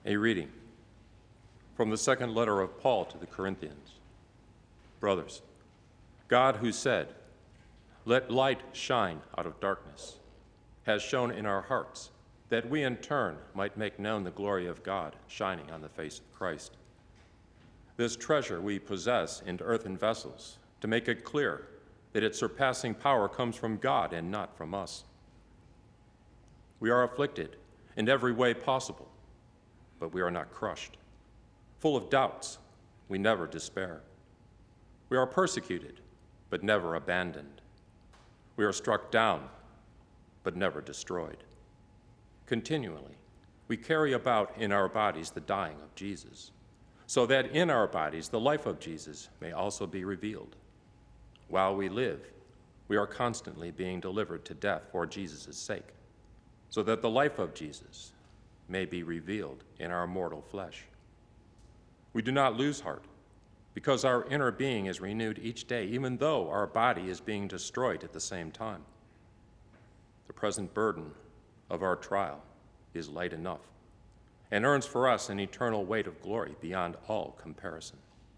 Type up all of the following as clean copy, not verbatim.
A reading from the second letter of Paul to the Corinthians. Brothers, God who said, "Let light shine out of darkness," has shone in our hearts, that we in turn might make known the glory of God shining on the face of Christ. This treasure we possess in earthen vessels, to make it clear that its surpassing power comes from God and not from us. We are afflicted in every way possible, but we are not crushed. Full of doubts, we never despair. We are persecuted, but never abandoned. We are struck down, but never destroyed. Continually, we carry about in our bodies the dying of Jesus, so that in our bodies the life of Jesus may also be revealed. While we live, we are constantly being delivered to death for Jesus' sake, so that the life of Jesus may be revealed in our mortal flesh. We do not lose heart, because our inner being is renewed each day, even though our body is being destroyed at the same time. The present burden of our trial is light enough and earns for us an eternal weight of glory beyond all comparison.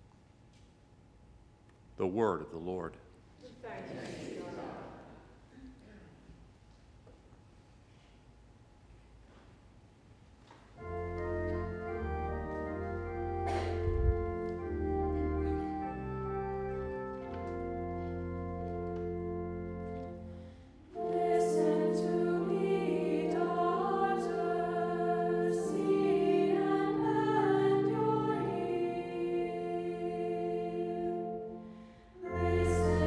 The word of the Lord. Thanks be to God. Listen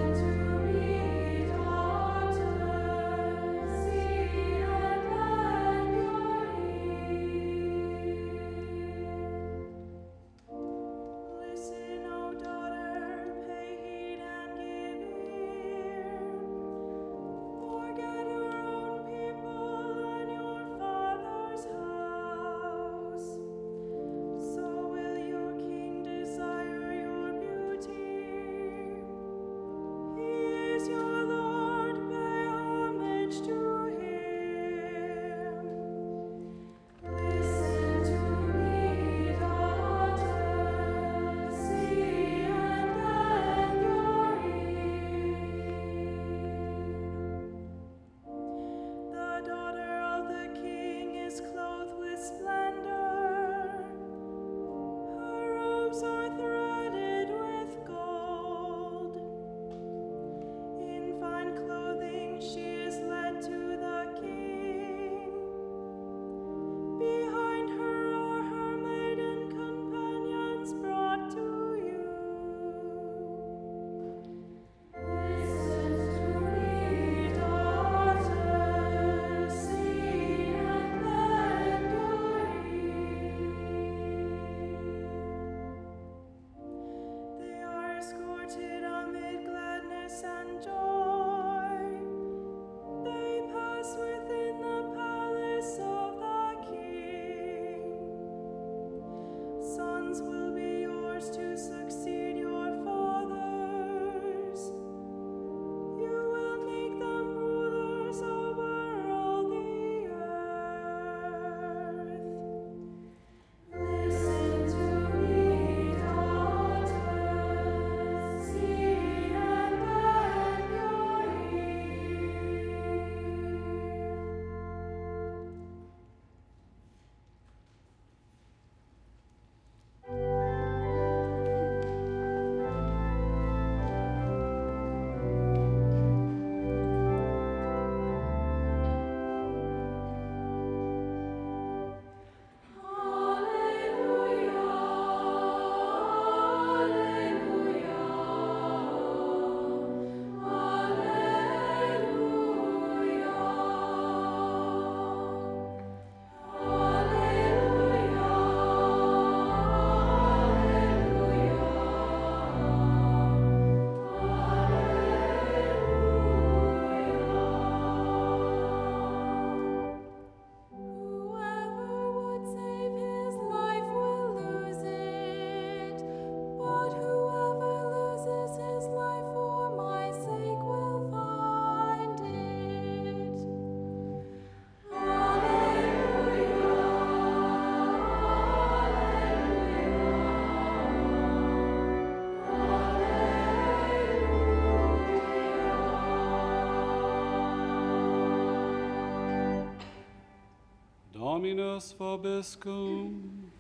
Dominus vobiscum.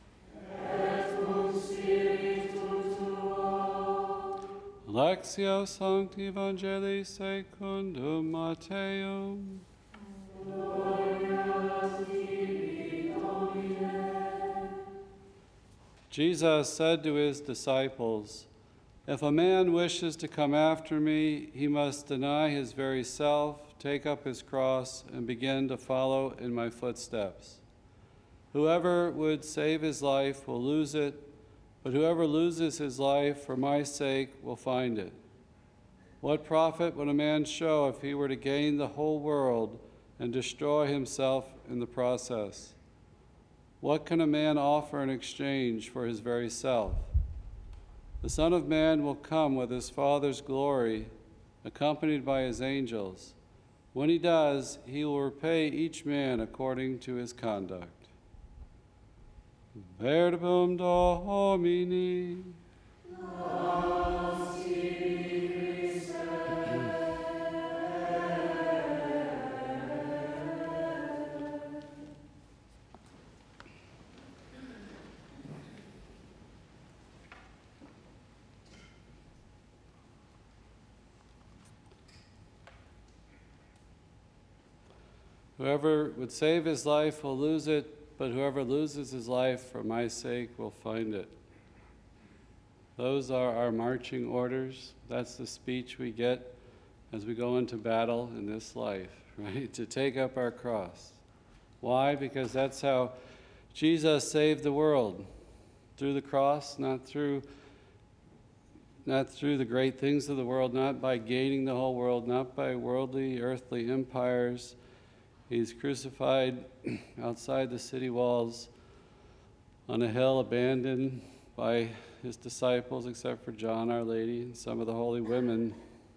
Lectio Sancti Evangelii secundum Matteum. Jesus said to his disciples, "If a man wishes to come after me, he must deny his very self, take up his cross, and begin to follow in my footsteps. Whoever would save his life will lose it, but whoever loses his life for my sake will find it. What profit would a man show if he were to gain the whole world and destroy himself in the process? What can a man offer in exchange for his very self? The Son of Man will come with his Father's glory, accompanied by his angels. When he does, he will repay each man according to his conduct." Verbum Domini. Whoever would save his life will lose it, but whoever loses his life for my sake will find it. Those are our marching orders. That's the speech we get as we go into battle in this life, right? To take up our cross. Why? Because that's how Jesus saved the world. Through the cross, not through the great things of the world, not by gaining the whole world, not by worldly, earthly empires. He's crucified outside the city walls on a hill, abandoned by his disciples, except for John, Our Lady, and some of the holy women.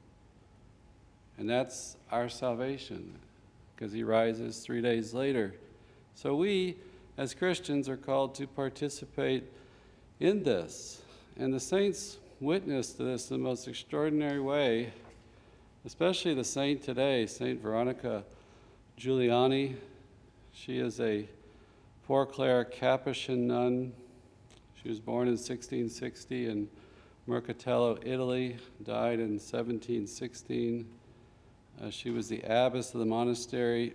And that's our salvation, because he rises 3 days later. So we, as Christians, are called to participate in this. And the saints witness to this in the most extraordinary way, especially the saint today, Saint Veronica Giuliani. She is a Poor Clare Capuchin nun. She was born in 1660 in Mercatello, Italy, died in 1716. She was the abbess of the monastery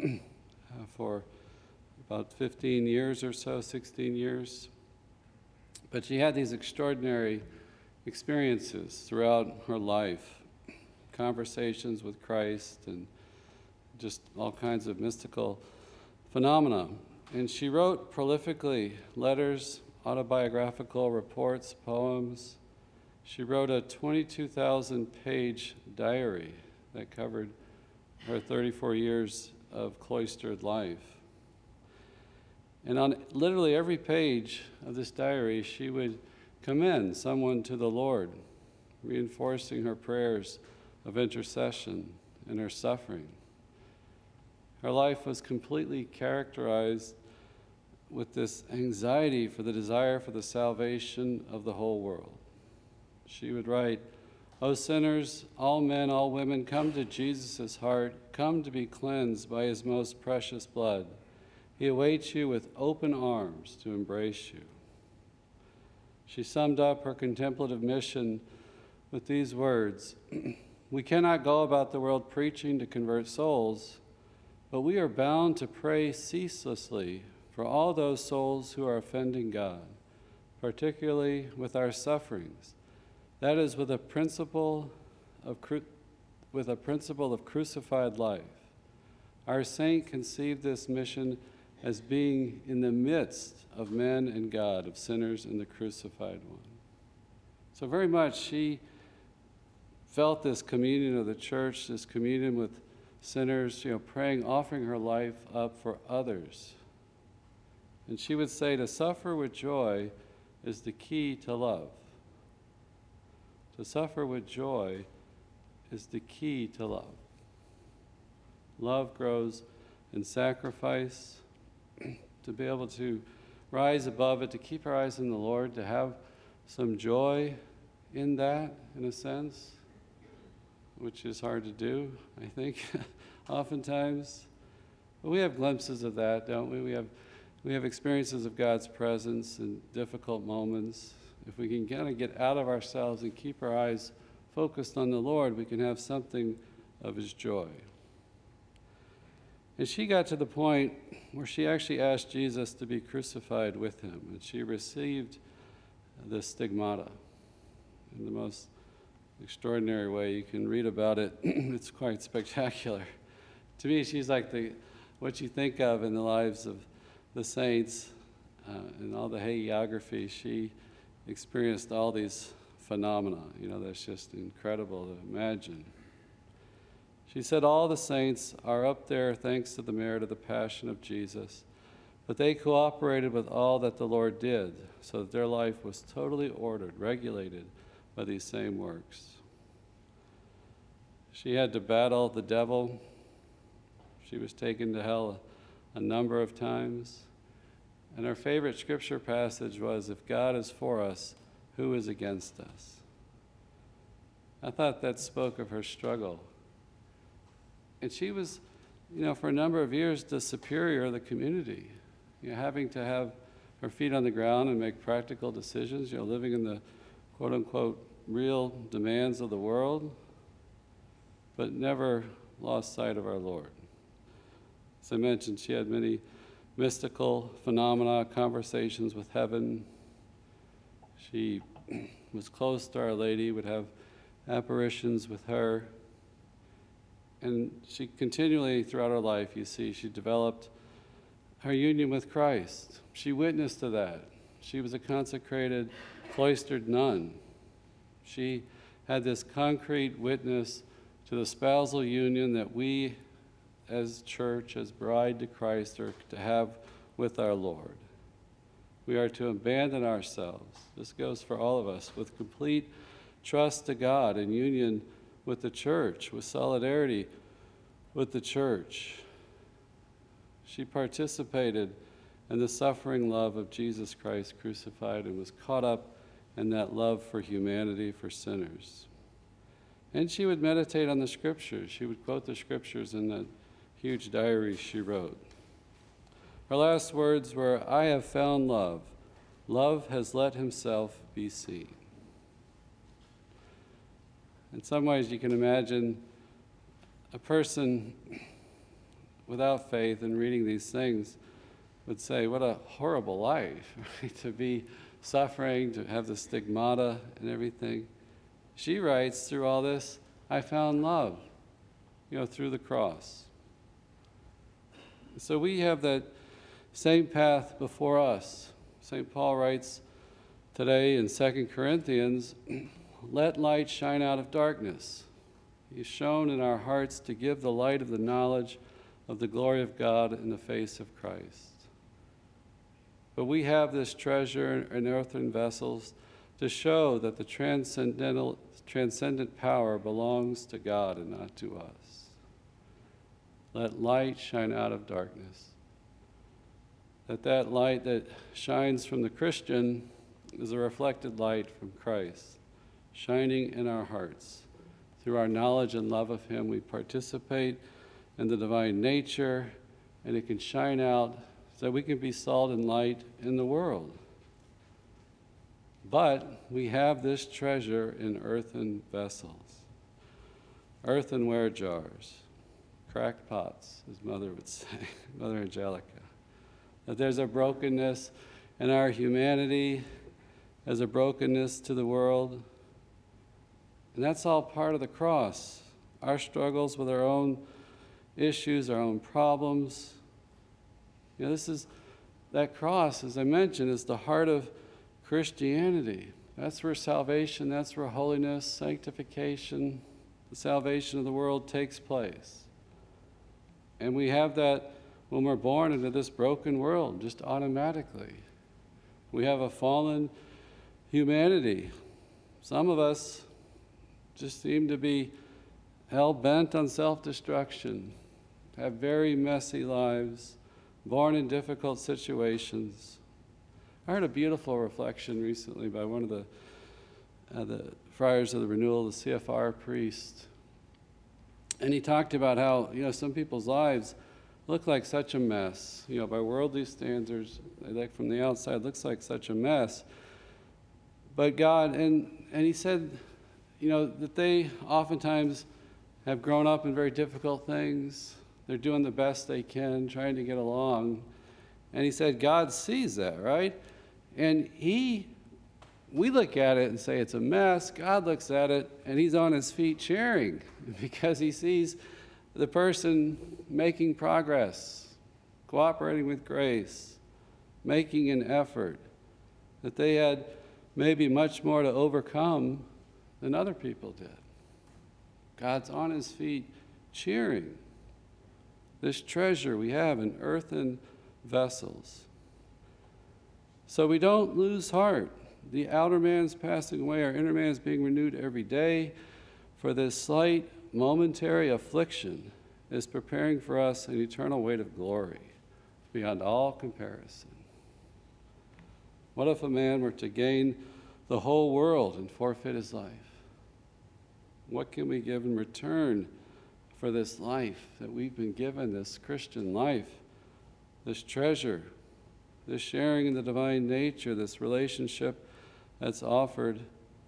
for about 15 years or so, 16 years. But she had these extraordinary experiences throughout her life, conversations with Christ and just all kinds of mystical phenomena. And she wrote prolifically letters, autobiographical reports, poems. She wrote a 22,000-page diary that covered her 34 years of cloistered life. And on literally every page of this diary, she would commend someone to the Lord, reinforcing her prayers of intercession and her suffering. Her life was completely characterized with this anxiety for the desire for the salvation of the whole world. She would write, "O sinners, all men, all women, come to Jesus' heart, come to be cleansed by his most precious blood. He awaits you with open arms to embrace you." She summed up her contemplative mission with these words, "We cannot go about the world preaching to convert souls, but we are bound to pray ceaselessly for all those souls who are offending God, particularly with our sufferings. That is with a principle of crucified life. Our saint conceived this mission as being in the midst of men and God, of sinners and the crucified one." So very much she felt this communion of the church, this communion with sinners, praying, offering her life up for others. And she would say, to suffer with joy is the key to love. To suffer with joy is the key to love. Love grows in sacrifice. To be able to rise above it, to keep our eyes on the Lord, to have some joy in that, in a sense, which is hard to do, I think, oftentimes. But we have glimpses of that, don't we? We have experiences of God's presence in difficult moments. If we can kind of get out of ourselves and keep our eyes focused on the Lord, we can have something of His joy. And she got to the point where she actually asked Jesus to be crucified with Him, and she received the stigmata in the most extraordinary way. You can read about it. It's quite spectacular. To me, she's like what you think of in the lives of the saints and all the hagiography. She experienced all these phenomena. That's just incredible to imagine. She said, all the saints are up there thanks to the merit of the passion of Jesus, but they cooperated with all that the Lord did, so that their life was totally ordered, regulated by these same works. She had to battle the devil. She was taken to hell a number of times. And her favorite scripture passage was, if God is for us, who is against us? I thought that spoke of her struggle. And she was, for a number of years, the superior of the community, having to have her feet on the ground and make practical decisions, living in the quote-unquote real demands of the world, but never lost sight of our Lord. As I mentioned, she had many mystical phenomena, conversations with heaven. She was close to Our Lady, would have apparitions with her. And she continually, throughout her life, she developed her union with Christ. She witnessed to that. She was a consecrated, cloistered nun. She had this concrete witness to the spousal union that we, as church, as bride to Christ, are to have with our Lord. We are to abandon ourselves. This goes for all of us, with complete trust to God and union with the church, with solidarity with the church. She participated in the suffering love of Jesus Christ crucified and was caught up in that love for humanity, for sinners. And she would meditate on the scriptures. She would quote the scriptures in that huge diary she wrote. Her last words were, I have found love. Love has let himself be seen. In some ways, you can imagine a person without faith and reading these things would say, what a horrible life, right? To be suffering, to have the stigmata and everything. She writes, through all this, I found love, through the cross. So we have that same path before us. St. Paul writes today in 2 Corinthians, let light shine out of darkness. He's shown in our hearts to give the light of the knowledge of the glory of God in the face of Christ. But we have this treasure in earthen vessels to show that the transcendent power belongs to God and not to us. Let light shine out of darkness. That light that shines from the Christian is a reflected light from Christ, shining in our hearts. Through our knowledge and love of Him, we participate in the divine nature, and it can shine out so that we can be salt and light in the world. But we have this treasure in earthen vessels, earthenware jars, cracked pots, as Mother would say, Mother Angelica. That there's a brokenness in our humanity, there's a brokenness to the world, and that's all part of the cross. Our struggles with our own issues, our own problems. That cross, as I mentioned, is the heart of Christianity. That's where salvation, that's where holiness, sanctification, the salvation of the world takes place. And we have that when we're born into this broken world, just automatically. We have a fallen humanity. Some of us just seem to be hell-bent on self-destruction, have very messy lives, born in difficult situations. I heard a beautiful reflection recently by one of the friars of the renewal, the CFR priest. And he talked about how, some people's lives look like such a mess. You know, by worldly standards, like from the outside, looks like such a mess. But God, and he said, you know, that they oftentimes have grown up in very difficult things. They're doing the best they can, trying to get along. And he said, God sees that, right? And we look at it and say it's a mess. God looks at it and he's on his feet cheering because he sees the person making progress, cooperating with grace, making an effort, that they had maybe much more to overcome than other people did. God's on his feet cheering this treasure we have in earthen vessels. So we don't lose heart. The outer man's passing away, our inner man is being renewed every day. For this slight, momentary affliction is preparing for us an eternal weight of glory beyond all comparison. What if a man were to gain the whole world and forfeit his life? What can we give in return for this life that we've been given, this Christian life, this treasure, this sharing in the divine nature, this relationship that's offered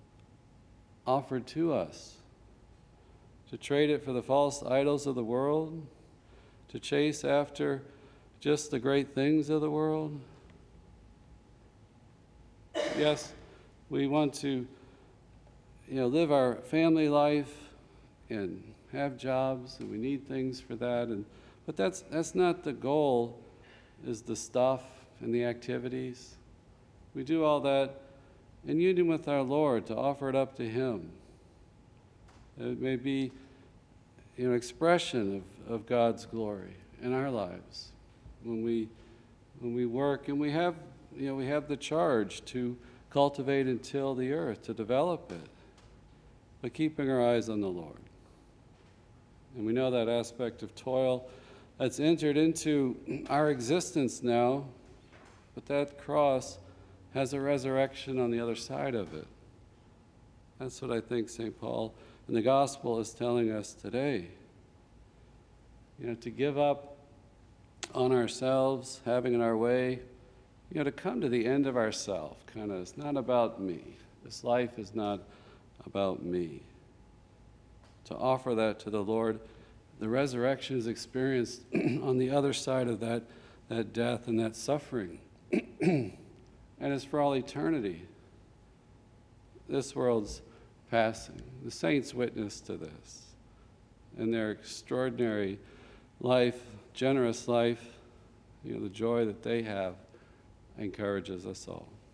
to us? To trade it for the false idols of the world? To chase after just the great things of the world? Yes, we want to, live our family life and have jobs, and we need things for that. But that's not the goal, is the stuff and the activities. We do all that in union with our Lord to offer it up to him. It may be expression of God's glory in our lives when we work, and we have the charge to cultivate and till the earth, to develop it, but keeping our eyes on the Lord. And we know that aspect of toil that's entered into our existence now, but that cross has a resurrection on the other side of it. That's what I think St. Paul in the gospel is telling us today. To give up on ourselves, having it our way, to come to the end of ourself, it's not about me. This life is not about me. To offer that to the Lord. The resurrection is experienced on the other side of that death and that suffering. And it's for all eternity. This world's passing. The saints witness to this. And their extraordinary life, generous life, the joy that they have encourages us all.